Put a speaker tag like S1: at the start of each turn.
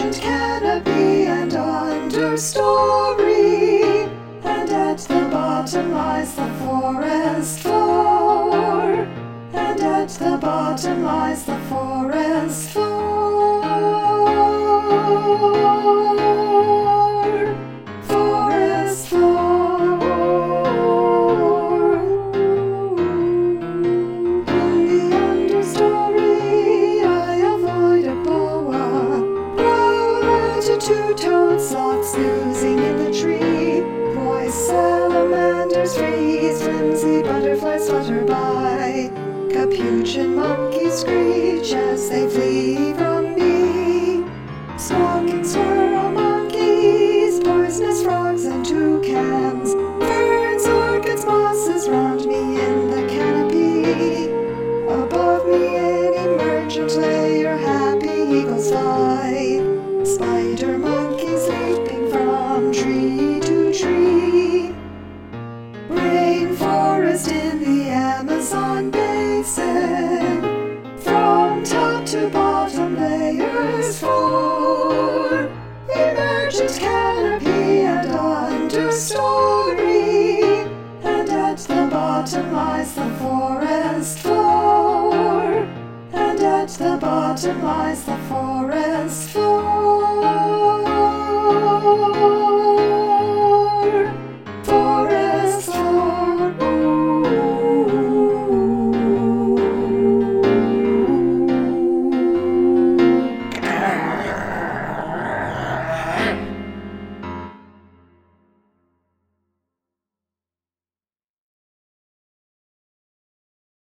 S1: emergent canopy and understory, and at the bottom lies the forest floor, and at the bottom lies the forest floor. Forest floor. In the understory, I avoid a boa, gratitude toad sloths snoozing in the tree, voice salamanders freeze, flimsy butterflies flutter by, capuchin monkeys screech as they flee from me, squawking squirrel monkeys, poisonous frogs and toucans, ferns, orchids, mosses round me in the canopy, above me in emergent layer happy eagles fly, spider monkeys leaping from tree to tree, rainforest in the Amazon basin, from top to bottom layers 4, emergent canopy and understory, and at the bottom lies the forest floor, and at the bottom lies the forest floor.